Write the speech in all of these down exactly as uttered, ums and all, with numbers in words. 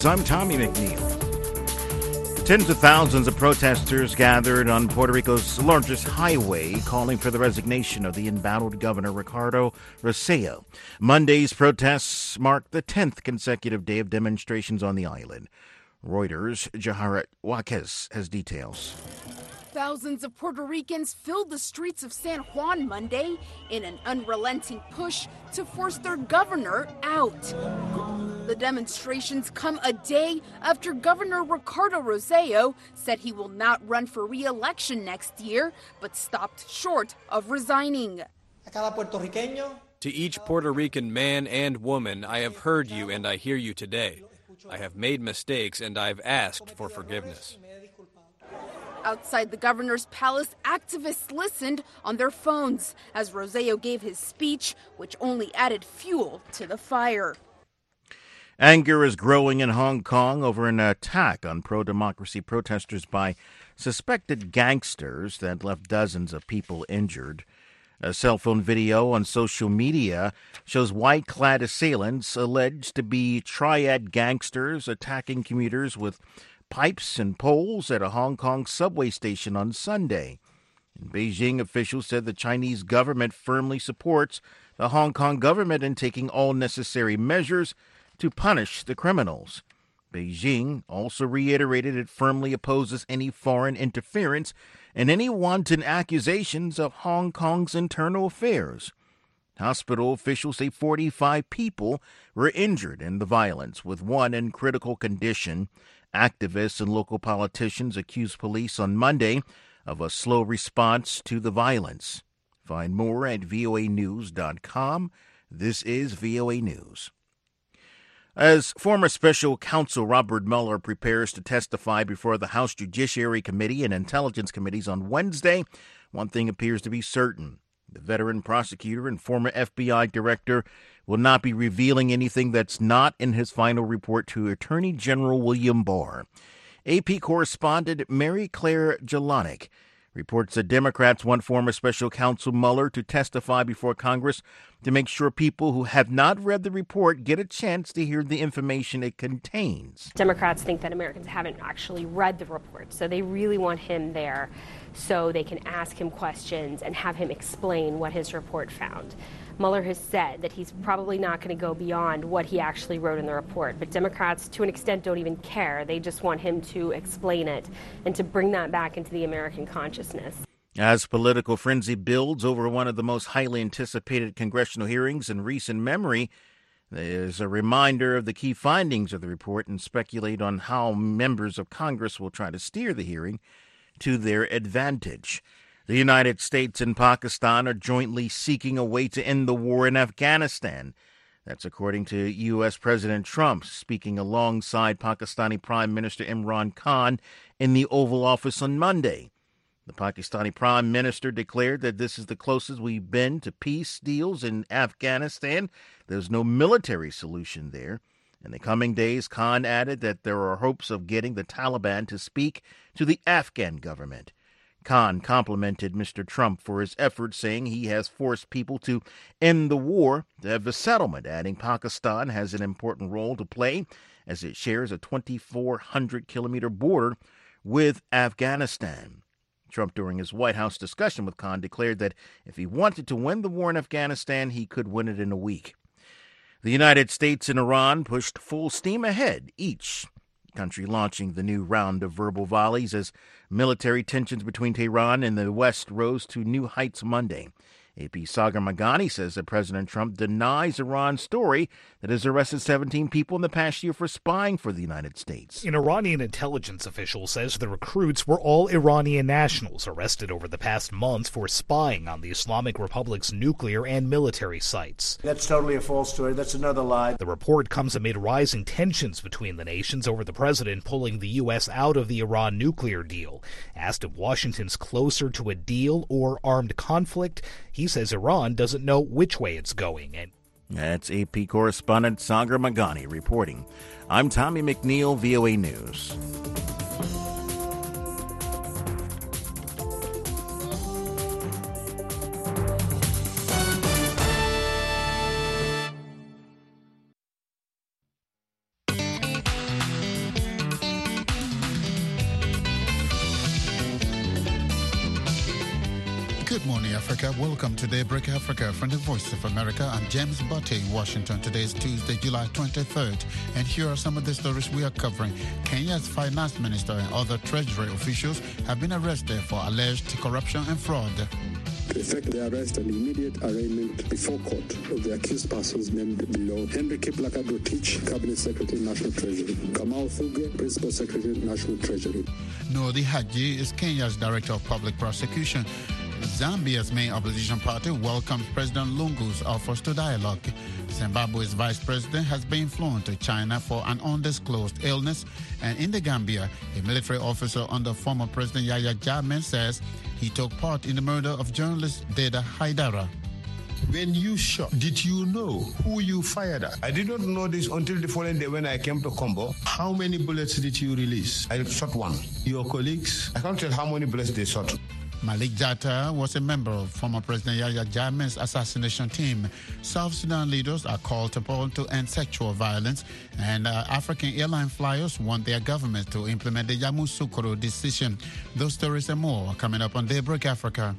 I'm Tommy McNeil. Tens of thousands of protesters gathered on Puerto Rico's largest highway, calling for the resignation of the embattled governor Ricardo Rosselló. Monday's protests marked the tenth consecutive day of demonstrations on the island. Reuters' Jaharet Waquez has details. Thousands of Puerto Ricans filled the streets of San Juan Monday in an unrelenting push to force their governor out. The demonstrations come a day after Governor Ricardo Rosselló said he will not run for re-election next year, but stopped short of resigning. To each Puerto Rican man and woman, I have heard you and I hear you today. I have made mistakes and I've asked for forgiveness. Outside the governor's palace, activists listened on their phones as Rosselló gave his speech, which only added fuel to the fire. Anger is growing in Hong Kong over an attack on pro-democracy protesters by suspected gangsters that left dozens of people injured. A cell phone video on social media shows white-clad assailants alleged to be triad gangsters attacking commuters with pipes and poles at a Hong Kong subway station on Sunday. Beijing officials said the Chinese government firmly supports the Hong Kong government in taking all necessary measures to punish the criminals. Beijing also reiterated it firmly opposes any foreign interference and any wanton accusations of Hong Kong's internal affairs. Hospital officials say forty-five people were injured in the violence, with one in critical condition. Activists and local politicians accused police on Monday of a slow response to the violence. Find more at V O A news dot com. This is V O A News. As former special counsel Robert Mueller prepares to testify before the House Judiciary Committee and Intelligence Committees on Wednesday, one thing appears to be certain. The veteran prosecutor and former F B I director will not be revealing anything that's not in his final report to Attorney General William Barr. A P correspondent Mary Claire Jelonic reports that Democrats want former special counsel Mueller to testify before Congress to make sure people who have not read the report get a chance to hear the information it contains. Democrats think that Americans haven't actually read the report, so they really want him there so they can ask him questions and have him explain what his report found. Mueller has said that he's probably not going to go beyond what he actually wrote in the report, but Democrats, to an extent, don't even care. They just want him to explain it and to bring that back into the American consciousness. As political frenzy builds over one of the most highly anticipated congressional hearings in recent memory, there's a reminder of the key findings of the report and speculate on how members of Congress will try to steer the hearing to their advantage. The United States and Pakistan are jointly seeking a way to end the war in Afghanistan. That's according to U S. President Trump, speaking alongside Pakistani Prime Minister Imran Khan in the Oval Office on Monday. The Pakistani Prime Minister declared that this is the closest we've been to peace deals in Afghanistan. There's no military solution there. In the coming days, Khan added that there are hopes of getting the Taliban to speak to the Afghan government. Khan complimented Mister Trump for his efforts, saying he has forced people to end the war to have a settlement, adding Pakistan has an important role to play as it shares a twenty-four hundred kilometer border with Afghanistan. Trump, during his White House discussion with Khan, declared that if he wanted to win the war in Afghanistan, he could win it in a week. The United States and Iran pushed full steam ahead, each country launching the new round of verbal volleys as military tensions between Tehran and the West rose to new heights Monday. A P Sagar Meghani says that President Trump denies Iran's story that has arrested seventeen people in the past year for spying for the United States. An Iranian intelligence official says the recruits were all Iranian nationals arrested over the past months for spying on the Islamic Republic's nuclear and military sites. That's totally a false story. That's another lie. The report comes amid rising tensions between the nations over the president pulling the U S out of the Iran nuclear deal. Asked if Washington's closer to a deal or armed conflict, he says Iran doesn't know which way it's going. And That's A P correspondent Sagar Meghani reporting. I'm Tommy McNeil, V O A News. morning, Africa. Welcome to Daybreak Africa from the Voice of America. I'm James Butte in Washington. Today is Tuesday, July twenty-third. And here are some of the stories we are covering. Kenya's finance minister and other treasury officials have been arrested for alleged corruption and fraud. To effect the arrest and immediate arraignment before court of the accused persons named below: Henry Kiplagat-Rotich, Cabinet Secretary, National Treasury; Kamau Thuge, Principal Secretary, National Treasury. Noordin Haji is Kenya's Director of Public Prosecution. Zambia's main opposition party welcomes President Lungu's offers to dialogue. Zimbabwe's vice president has been flown to China for an undisclosed illness. And in the Gambia, a military officer under former President Yahya Jammeh says he took part in the murder of journalist Deda Haidara. When you shot, did you know who you fired at? I did not know this until the following day when I came to Combo. How many bullets did you release? I shot one. Your colleagues? I can't tell how many bullets they shot. Malik Jatta was a member of former President Yahya Jammeh's assassination team. South Sudan leaders are called upon to end sexual violence, and uh, African airline flyers want their government to implement the Yamoussoukro decision. Those stories and more are coming up on Daybreak Africa.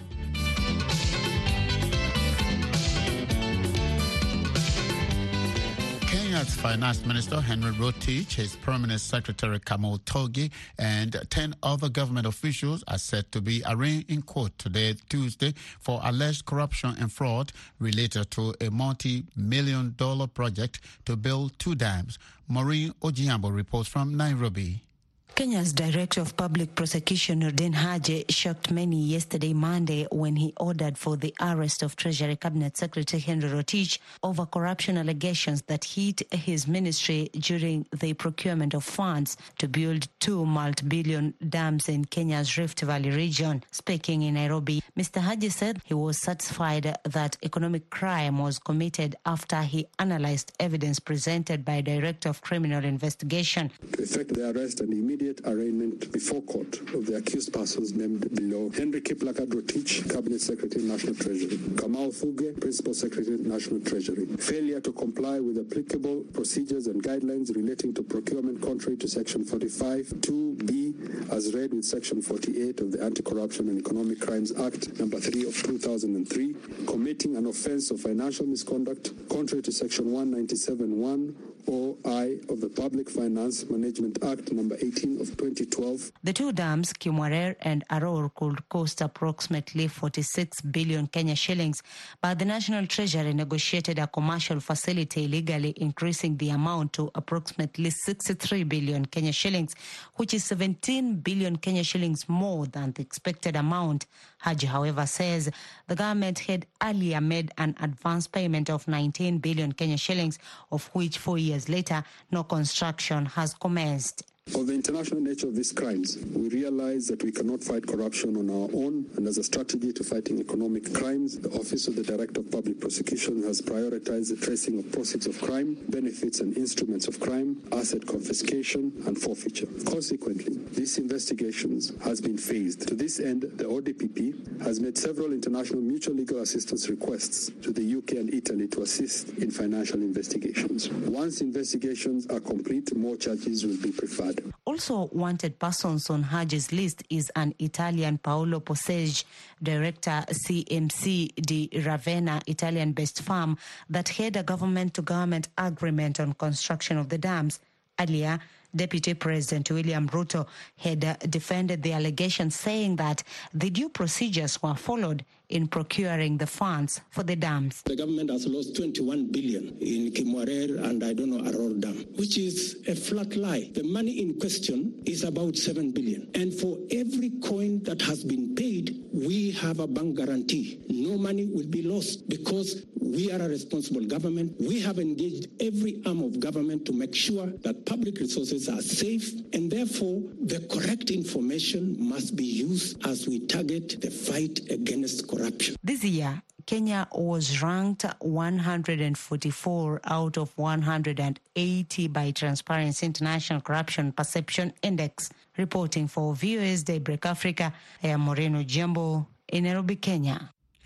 Kenya's Finance Minister Henry Rotich, his Permanent Secretary Kamau Thuge, and ten other government officials are set to be arraigned in court today, Tuesday, for alleged corruption and fraud related to a multi-million dollar project to build two dams. Maureen Ojiambo reports from Nairobi. Kenya's Director of Public Prosecution, Noordin Haji, shocked many yesterday, Monday, when he ordered for the arrest of Treasury Cabinet Secretary Henry Rotich over corruption allegations that hit his ministry during the procurement of funds to build two multi-billion dams in Kenya's Rift Valley region. Speaking in Nairobi, Mister Haji said he was satisfied that economic crime was committed after he analyzed evidence presented by Director of Criminal Investigation. To effect the arrest and immediate arraignment before court of the accused persons named below: Henry Kiplagat-Rotich, Cabinet Secretary, National Treasury; Kamau Thuge, Principal Secretary, National Treasury. Failure to comply with applicable procedures and guidelines relating to procurement contrary to Section forty-five two B, as read with Section forty-eight of the Anti-Corruption and Economic Crimes Act number three of two thousand three, committing an offense of financial misconduct contrary to Section one ninety-seven one or I of the Public Finance Management Act number eighteen of twenty twelve. The two dams, Kimwarer and Aror, could cost approximately forty-six billion Kenya shillings, but the National Treasury negotiated a commercial facility illegally, increasing the amount to approximately sixty-three billion Kenya shillings, which is seventeen billion Kenya shillings more than the expected amount. Haji, however, says the government had earlier made an advance payment of nineteen billion Kenya shillings, of which four years later, no construction has commenced. Of the international nature of these crimes, we realize that we cannot fight corruption on our own, and as a strategy to fighting economic crimes, the Office of the Director of Public Prosecution has prioritized the tracing of proceeds of crime, benefits and instruments of crime, asset confiscation and forfeiture. Consequently, these investigations has been phased. To this end, the O D P P has made several international mutual legal assistance requests to the U K and Italy to assist in financial investigations. Once investigations are complete, more charges will be preferred. Also wanted persons on Haji's list is an Italian Paolo Possege, director C M C di Ravenna, Italian-based firm that had a government-to-government agreement on construction of the dams. Earlier, Deputy President William Ruto had uh, defended the allegation, saying that the due procedures were followed in procuring the funds for the dams. The government has lost twenty-one billion in Kimwarer and I don't know Aror Dam, which is a flat lie. The money in question is about seven billion. And for every coin that has been paid, we have a bank guarantee. No money will be lost because we are a responsible government. We have engaged every arm of government to make sure that public resources are safe, and therefore the correct information must be used as we target the fight against corruption. This year, Kenya was ranked one hundred forty-four out of one hundred eighty by Transparency International Corruption Perception Index. Reporting for V O A's Daybreak Africa, I am Moreno Jembo in Nairobi, Kenya.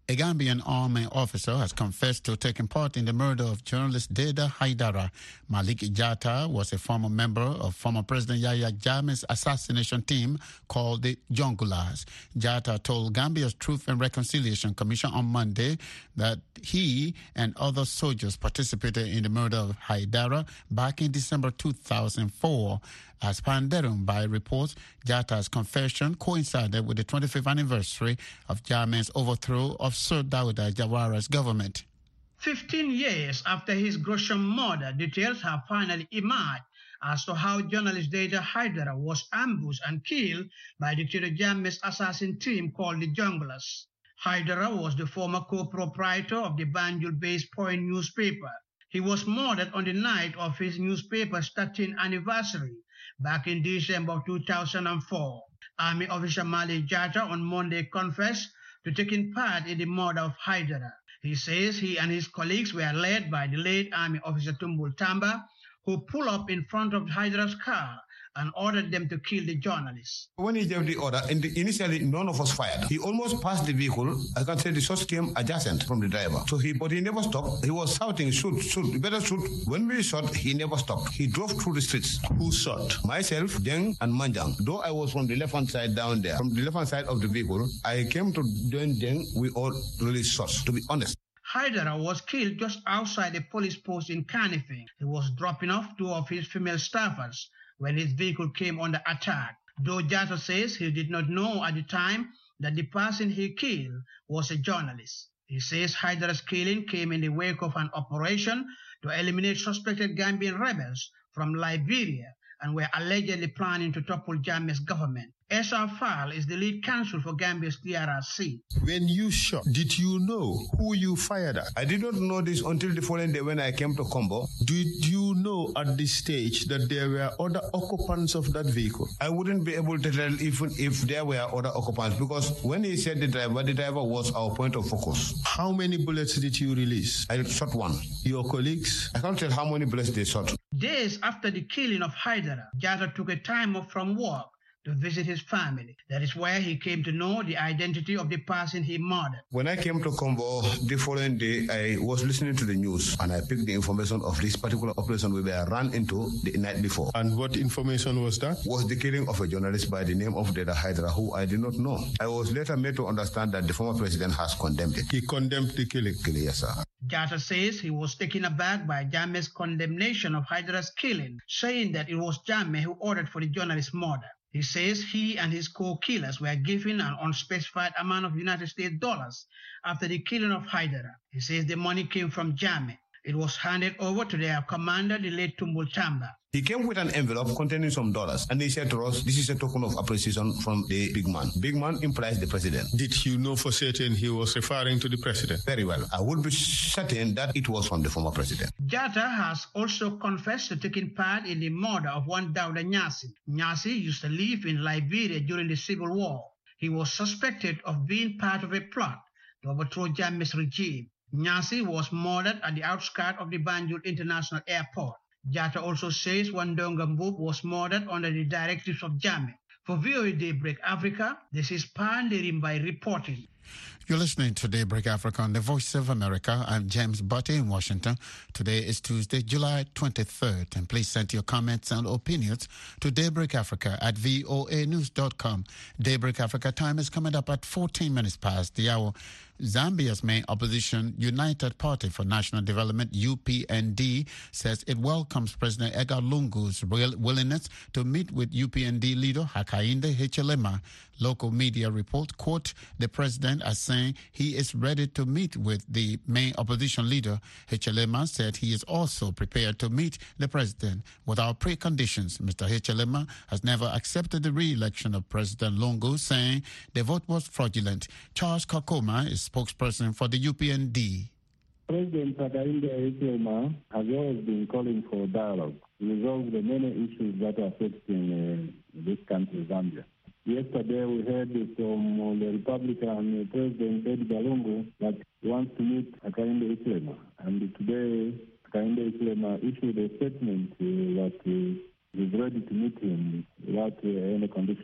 A Gambian army officer has confessed to taking part in the murder of journalist Deda Haidara. Malik Jatta was a former member of former President Yahya Jammeh's assassination team called the Jongulars. Jatta told Gambia's Truth and Reconciliation Commission on Monday that he and other soldiers participated in the murder of Haidara back in December two thousand four. As panderum by reports, Jatta's confession coincided with the twenty-fifth anniversary of Jammeh's overthrow of Sir Dawda Jawara's government. Fifteen years after his gruesome murder, details have finally emerged as to how journalist Deda Haidara was ambushed and killed by Dictator Jammeh's assassin team called the Junglers. Haidara was the former co-proprietor of the Banjul-based Point newspaper. He was murdered on the night of his newspaper's thirteenth anniversary back in December of two thousand four. Army officer Malik Jatta on Monday confessed to taking part in the murder of Haidara. He says he and his colleagues were led by the late Army officer Tumbul Tamba, who pulled up in front of Haidara's car and ordered them to kill the journalists. When he gave the order, initially none of us fired. He almost passed the vehicle. I can say the shots came adjacent from the driver. So he, but he never stopped. He was shouting, shoot, shoot, you better shoot. When we shot, he never stopped. He drove through the streets. Who shot? Myself, Deng, and Manjang. Though I was from the left-hand side down there, from the left-hand side of the vehicle, I came to join Deng. We all released shots, to be honest. Haidara was killed just outside a police post in Kanifing. He was dropping off two of his female staffers when his vehicle came under attack. Though Jatta says he did not know at the time that the person he killed was a journalist. He says Haidara's killing came in the wake of an operation to eliminate suspected Gambian rebels from Liberia and were allegedly planning to topple Jammeh's government. Esa Fall is the lead counsel for Gambia's D R R C. When you shot, did you know who you fired at? I did not know this until the following day when I came to Combo. Did you know at this stage that there were other occupants of that vehicle? I wouldn't be able to tell even if there were other occupants, because when he said the driver, the driver was our point of focus. How many bullets did you release? I shot one. Your colleagues? I can't tell how many bullets they shot. Days after the killing of Haidara, Jatta took a time off from work to visit his family. That is where he came to know the identity of the person he murdered. When I came to Combo the following day, I was listening to the news and I picked the information of this particular operation we were run into the night before. And what information was that? Was the killing of a journalist by the name of Deda Haidara, who I did not know. I was later made to understand that the former president has condemned it. He condemned the killing? Yes, sir. Jatta says he was taken aback by Jammeh's condemnation of Haidara's killing, saying that it was Jammeh who ordered for the journalist's murder. He says he and his co-killers were given an unspecified amount of United States dollars after the killing of Haidara. He says the money came from Jammeh. It was handed over to their commander, the late Tumbul Tamba. He came with an envelope containing some dollars, and he said to us, this is a token of appreciation from the big man. Big man implies the president. Did you know for certain he was referring to the president? Very well. I would be certain that it was from the former president. Jatta has also confessed to taking part in the murder of one Dawda Nyasi. Nyasi used to live in Liberia during the Civil War. He was suspected of being part of a plot to overthrow Jammeh's regime. Nyasi was murdered at the outskirts of the Banjul International Airport. Jatta also says Wandonga Mbub was murdered under the directives of Jammeh. For V O A Daybreak Africa, this is Pandirimbai reporting. You're listening to Daybreak Africa on the Voice of America. I'm James Butte in Washington. Today is Tuesday, July twenty-third. And please send your comments and opinions to Daybreak Africa at voa news dot com. Daybreak Africa time is coming up at fourteen minutes past the hour. Zambia's main opposition, United Party for National Development, U P N D, says it welcomes President Edgar Lungu's real willingness to meet with U P N D leader Hakainde Hichilema. Local media report quote the president as saying he is ready to meet with the main opposition leader. Hichilema said he is also prepared to meet the president without preconditions. Mister Hichilema has never accepted the re-election of President Lungu, saying the vote was fraudulent. Charles Kakoma is spokesperson for the U P N D. President Hakainde Hichilema has always been calling for dialogue to resolve the many issues that are affecting uh, this country, Zambia. Yesterday we heard from the Republican President Edgar Lungu that he wants to meet Hakainde Hichilema. And today Hakainde Hichilema issued a statement uh, that uh, he is ready to meet him without uh, any conditions.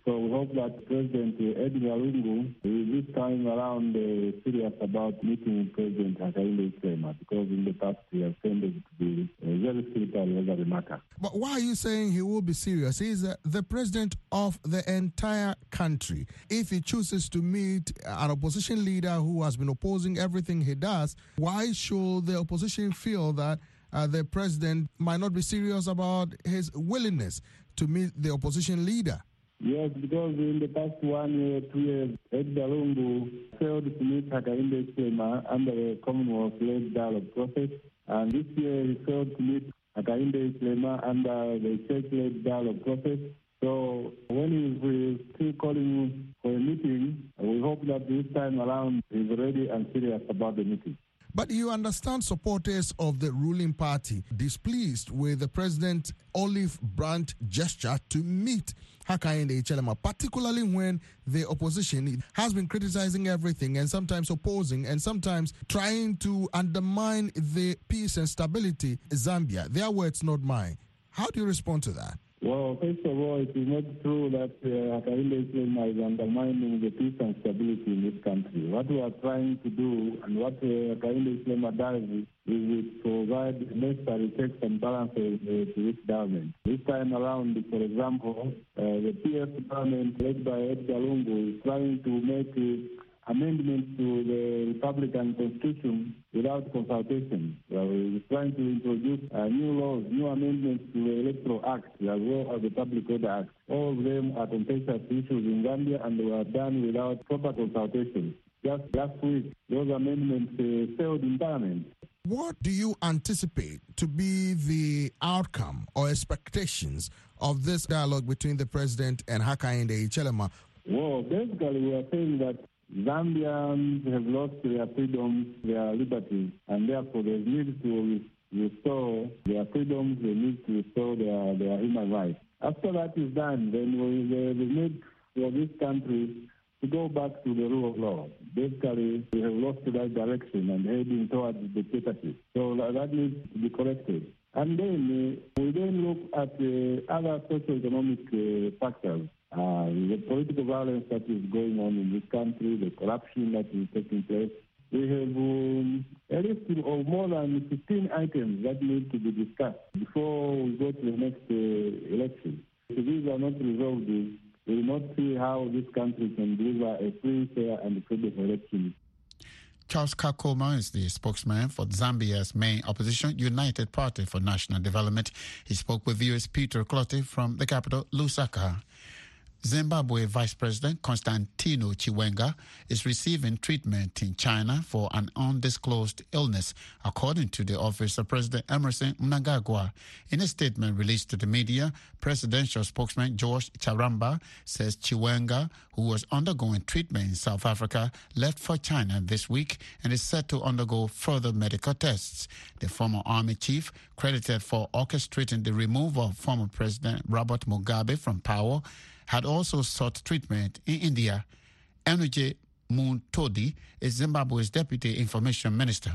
So we hope that President Edgar Lungu is this time around uh, serious about meeting President Hakainde Hichilema, because in the past he has tended to be uh, very secretary over the matter. But why are you saying he will be serious? He's uh, the president of the entire country. If he chooses to meet an opposition leader who has been opposing everything he does, why should the opposition feel that uh, the president might not be serious about his willingness to meet the opposition leader? Yes, because in the past one year, two years, Edgar Lungu failed to meet Hakainde Hichilema under the Commonwealth-led dialogue process, and this year he failed to meet Hakainde Hichilema under the church-led dialogue process. So when he's still calling for a meeting, we hope that this time around he's ready and serious about the meeting. But you understand supporters of the ruling party displeased with the president's olive branch gesture to meet Hakainde Hichilema, particularly when the opposition has been criticizing everything and sometimes opposing and sometimes trying to undermine the peace and stability in Zambia. Their words, not mine. How do you respond to that? Well, first of all, it is not true that uh, Hakainde Hichilema is undermining the peace and stability in this country. What we are trying to do and what uh, Hakainde Hichilema does is, is to provide necessary checks and balances uh, to this government. This time around, for example, uh, the P F government led by Edgar Lungu is trying to make uh, amendments to the Republican Constitution without consultation. Well, we're trying to introduce uh, new laws, new amendments to the Electoral Act as well as the Public Order Act. All of them are contentious issues in Zambia and were done without proper consultation. Just last week, those amendments uh, failed in Parliament. What do you anticipate to be the outcome or expectations of this dialogue between the president and Hakainde Hichilema? Well, basically, we are saying that Zambians have lost their freedoms, their liberties, and therefore they need to restore their freedoms, they need to restore their, their human rights. After that is done, then we, we need for this country to go back to the rule of law. Basically, we have lost that direction and heading towards dictatorship. So that needs to be corrected. And then uh, we then look at uh, other socio-economic uh, factors. Uh, the political violence that is going on in this country, the corruption that is taking place. We have um, a list of more than fifteen items that need to be discussed before we go to the next uh, election. If these are not resolved, we will not see how this country can deliver a free, fair, and credible election. Charles Kakoma is the spokesman for Zambia's main opposition, United Party for National Development. He spoke with U S Peter Clottey from the capital, Lusaka. Zimbabwe Vice President Constantino Chiwenga is receiving treatment in China for an undisclosed illness, according to the office of President Emerson Mnangagwa. In a statement released to the media, presidential spokesman George Charamba says Chiwenga, who was undergoing treatment in South Africa, left for China this week and is set to undergo further medical tests. The former army chief, credited for orchestrating the removal of former President Robert Mugabe from power, had also sought treatment in India. Enuje Muntodi is Zimbabwe's Deputy Information Minister.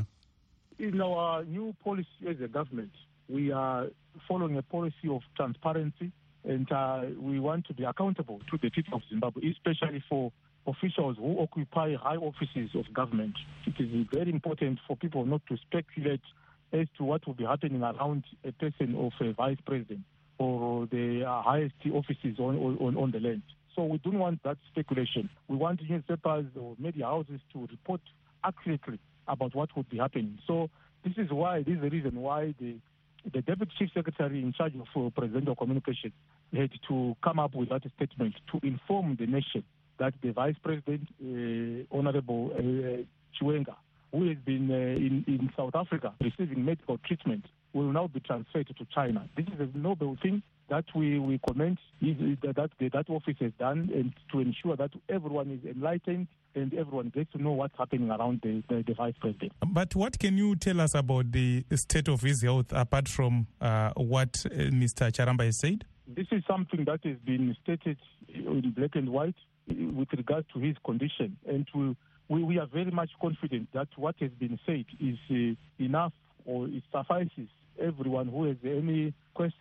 In our new policy as a government, we are following a policy of transparency, and uh, we want to be accountable to the people of Zimbabwe, especially for officials who occupy high offices of government. It is very important for people not to speculate as to what will be happening around a person of a vice president or the uh, highest offices on, on, on the land. So we don't want that speculation. We want newspapers or media houses to report accurately about what would be happening. So this is why, this is the reason why the, the Deputy Chief Secretary in charge of uh, presidential communication had to come up with that statement to inform the nation that the Vice President, uh, Honorable uh, Chiwenga, who has been uh, in, in South Africa receiving medical treatment, will now be transferred to China. This is a noble thing that we, we commend that, that that office has done, and to ensure that everyone is enlightened and everyone gets to know what's happening around the, the, the Vice President. But what can you tell us about the state of his health, apart from uh, what uh, Mister Charamba has said? This is something that has been stated in black and white with regard to his condition, and we, we, we are very much confident that what has been said is uh, enough, or it suffices everyone who has any question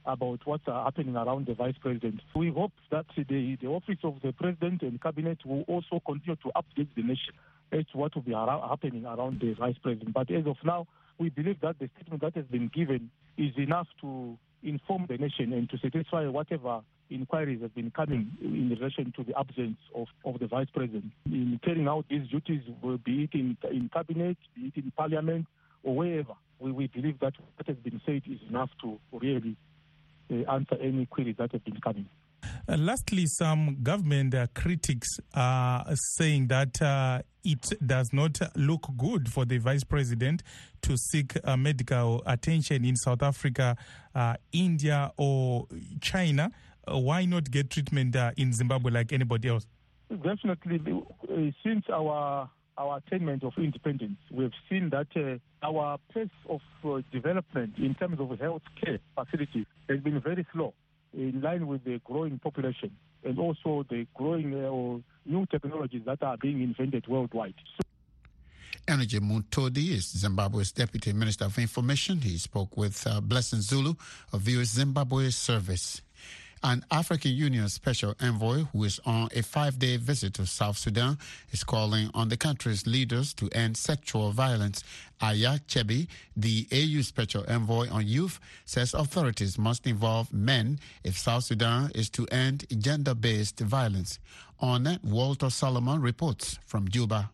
about what's uh, happening around the vice president. We hope that the, the office of the president and cabinet will also continue to update the nation as to what will be ar- happening around the vice president. But as of now, we believe that the statement that has been given is enough to inform the nation and to satisfy whatever inquiries have been coming in relation to the absence of, of the vice president. In carrying out these duties, be it in, in cabinet, be it in parliament, or wherever, we, we believe that what has been said is enough to really uh, answer any queries that have been coming. Uh, lastly, some government uh, critics are saying that uh, it does not look good for the vice president to seek uh, medical attention in South Africa, uh, India, or China. Uh, why not get treatment uh, in Zimbabwe like anybody else? Definitely, uh, since our our attainment of independence, we've seen that uh, our pace of uh, development in terms of health care facilities has been very slow, in line with the growing population and also the growing uh, new technologies that are being invented worldwide. So Energy Muntodi is Zimbabwe's Deputy Minister of Information. He spoke with uh, Blessing Zulu of the Zimbabwe Service. An African Union Special Envoy who is on a five-day visit to South Sudan is calling on the country's leaders to end sexual violence. Aya Chebi, the A U Special Envoy on Youth, says authorities must involve men if South Sudan is to end gender-based violence. On that, Walter Solomon reports from Juba.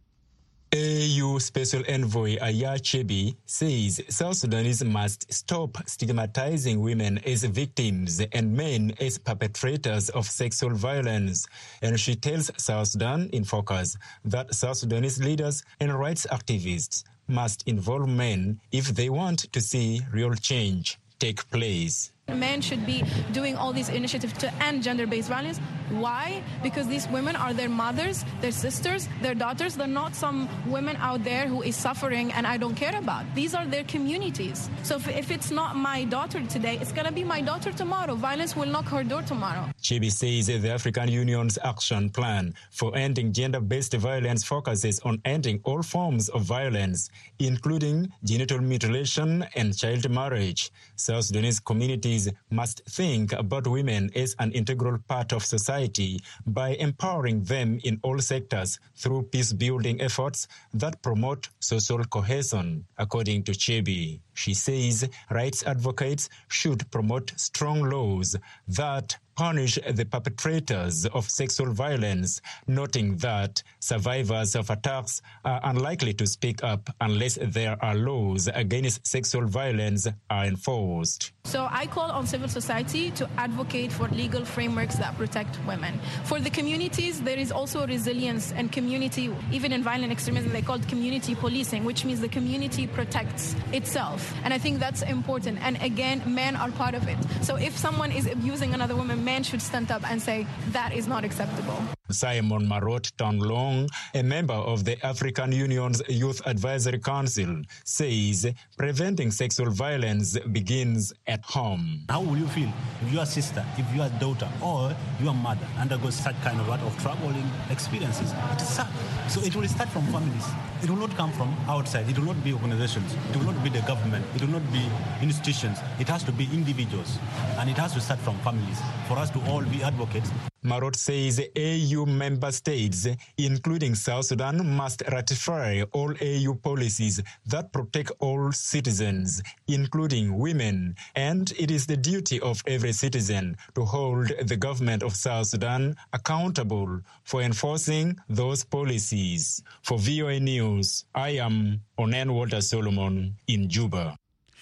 A U Special Envoy Aya Chebi says South Sudanese must stop stigmatizing women as victims and men as perpetrators of sexual violence. And she tells South Sudan in Focus that South Sudanese leaders and rights activists must involve men if they want to see real change take place. Men should be doing all these initiatives to end gender-based violence. Why? Because these women are their mothers, their sisters, their daughters. They're not some women out there who is suffering and I don't care about. These are their communities. So if, if it's not my daughter today, it's going to be my daughter tomorrow. Violence will knock her door tomorrow. Chebi says the African Union's action plan for ending gender-based violence focuses on ending all forms of violence, including genital mutilation and child marriage. South Sudanese communities must think about women as an integral part of society by empowering them in all sectors through peace-building efforts that promote social cohesion, according to Chebi. She says rights advocates should promote strong laws that punish the perpetrators of sexual violence, noting that survivors of attacks are unlikely to speak up unless there are laws against sexual violence are enforced. So I call on civil society to advocate for legal frameworks that protect women. For the communities, there is also resilience and community, even in violent extremism, they call it community policing, which means the community protects itself. And I think that's important. And again, men are part of it. So if someone is abusing another woman, men should stand up and say that is not acceptable. Simon Marot Tonlong, a member of the African Union's Youth Advisory Council, says preventing sexual violence begins at home. How will you feel if your sister, if your daughter, or your mother undergoes such kind of, of troubling experiences? It is sad. So it will start from families. It will not come from outside. It will not be organizations. It will not be the government. It will not be institutions. It has to be individuals. And it has to start from families for us to all be advocates. Marot says A U member states, including South Sudan, must ratify all A U policies that protect all citizens, including women. And it is the duty of every citizen to hold the government of South Sudan accountable for enforcing those policies. For V O A News, I am Onen Walter Solomon in Juba.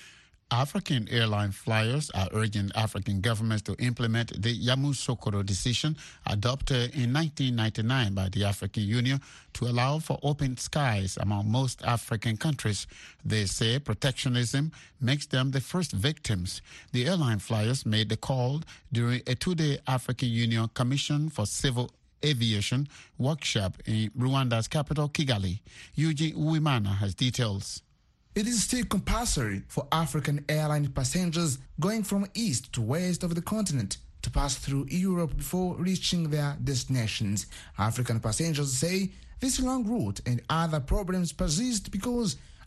African airline flyers are urging African governments to implement the Yamoussoukro decision adopted in nineteen ninety-nine by the African Union to allow for open skies among most African countries. They say protectionism makes them the first victims. The airline flyers made the call during a two-day African Union Commission for Civil Aviation workshop in Rwanda's capital, Kigali. Eugene Uwimana has details. It is still compulsory for African airline passengers going from east to west of the continent to pass through Europe before reaching their destinations. African passengers say this long route and other problems persist because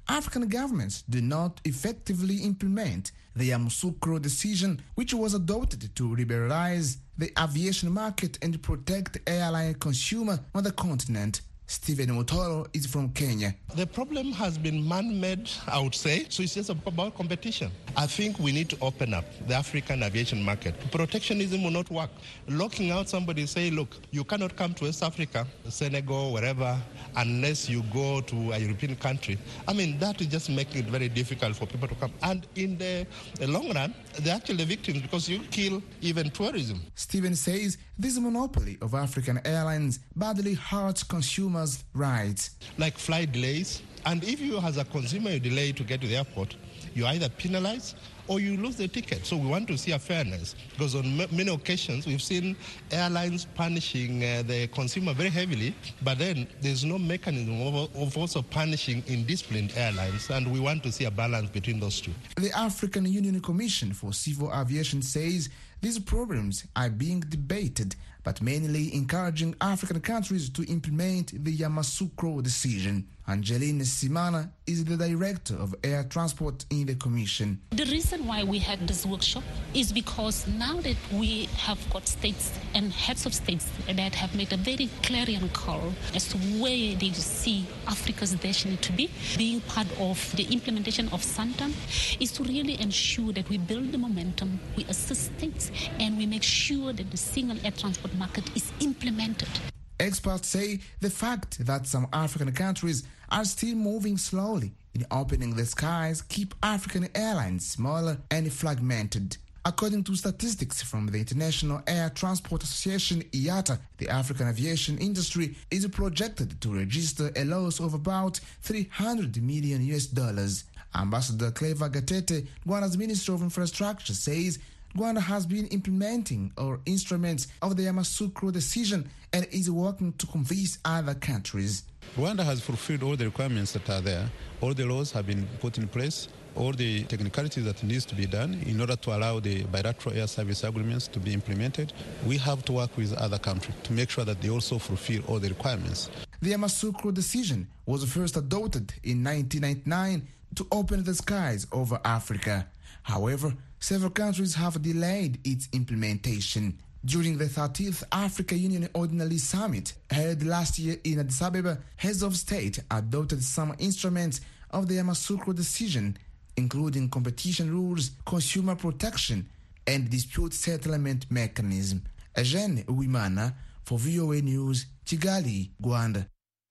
African governments do not effectively implement the Yamoussoukro decision, which was adopted to liberalize the aviation market and protect airline consumer on the continent. Stephen Motoro is from Kenya. The problem has been man-made, I would say, so it's just about competition. I think we need to open up the African aviation market. Protectionism will not work. Locking out somebody, say, look, you cannot come to West Africa, Senegal, wherever, unless you go to a European country. I mean, that is just making it very difficult for people to come. And in the, the long run, they're actually the victims because you kill even tourism. Stephen says this monopoly of African airlines badly hurts consumers' rights. Like flight delays. And if you, as a consumer, you delay to get to the airport, you either penalize or you lose the ticket. So we want to see a fairness, because on m- many occasions we've seen airlines punishing uh, the consumer very heavily, but then there's no mechanism of, of also punishing indisciplined airlines, and we want to see a balance between those two. The African Union Commission for Civil Aviation says these problems are being debated, but mainly encouraging African countries to implement the Yamoussoukro decision. Angeline Simana is the director of air transport in the commission. The reason why we had this workshop is because now that we have got states and heads of states that have made a very clarion call as to where they see Africa's destiny to be, being part of the implementation of SANTAM is to really ensure that we build the momentum, we assist states, and we make sure that the single air transport market is implemented. Experts say the fact that some African countries are still moving slowly in opening the skies keep African airlines smaller and fragmented. According to statistics from the International Air Transport Association, I A T A, the African aviation industry is projected to register a loss of about three hundred million U S dollars. Ambassador Clever Gatete, Rwanda's Minister of Infrastructure, says Rwanda has been implementing our instruments of the Yamoussoukro decision and is working to convince other countries. Rwanda has fulfilled all the requirements that are there. All the laws have been put in place. All the technicalities that needs to be done in order to allow the bilateral air service agreements to be implemented. We have to work with other countries to make sure that they also fulfill all the requirements. The Yamoussoukro decision was first adopted in nineteen ninety-nine to open the skies over Africa. However, several countries have delayed its implementation. During the thirtieth Africa Union Ordinary Summit held last year in Addis Ababa, heads of state adopted some instruments of the Yamoussoukro decision, including competition rules, consumer protection, and dispute settlement mechanism. Eugene Uwimana for V O A News, Kigali, Rwanda.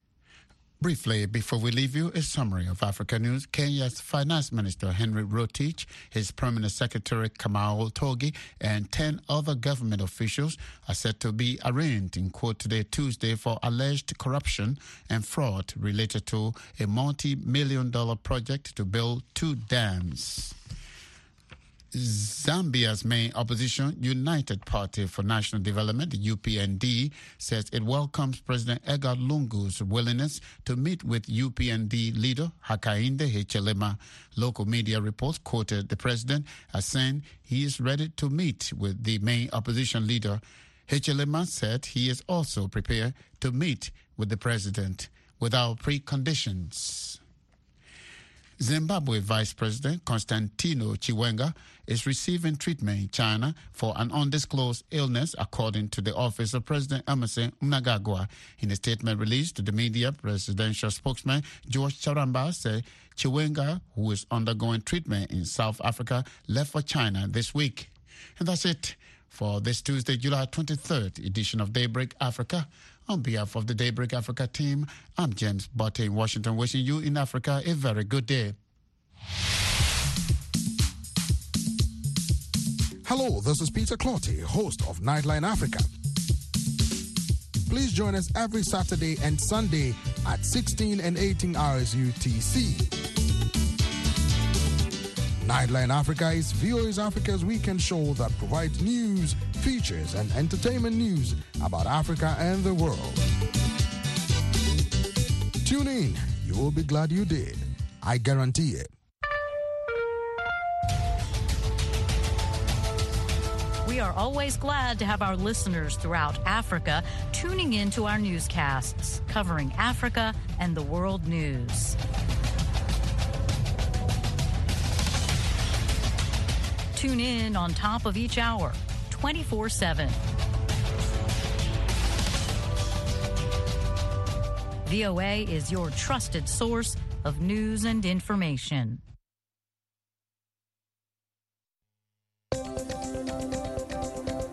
Briefly, before we leave you, a summary of Africa news. Kenya's Finance Minister Henry Rotich, his Permanent Secretary Kamau Togi, and ten other government officials are set to be arraigned in court today, Tuesday, for alleged corruption and fraud related to a multi-million dollar project to build two dams. Zambia's main opposition, United Party for National Development, the U P N D, says it welcomes President Edgar Lungu's willingness to meet with U P N D leader Hakainde Hichilema. Local media reports quoted the president as saying he is ready to meet with the main opposition leader. Hichilema said he is also prepared to meet with the president without preconditions. Zimbabwe Vice President Constantino Chiwenga is receiving treatment in China for an undisclosed illness, according to the office of President Emmerson Mnangagwa. In a statement released to the media, presidential spokesman George Charamba said Chiwenga, who is undergoing treatment in South Africa, left for China this week. And that's it for this Tuesday, July twenty-third edition of Daybreak Africa. On behalf of the Daybreak Africa team, I'm James Botte in Washington, wishing you in Africa a very good day. Hello, this is Peter Clotty, host of Nightline Africa. Please join us every Saturday and Sunday at sixteen and eighteen hours U T C. Nightline Africa is V O A's Africa's weekend show that provides news, features, and entertainment news about Africa and the world. Tune in. You will be glad you did. I guarantee it. We are always glad to have our listeners throughout Africa tuning in to our newscasts covering Africa and the world news. Tune in on top of each hour, twenty-four seven. V O A is your trusted source of news and information.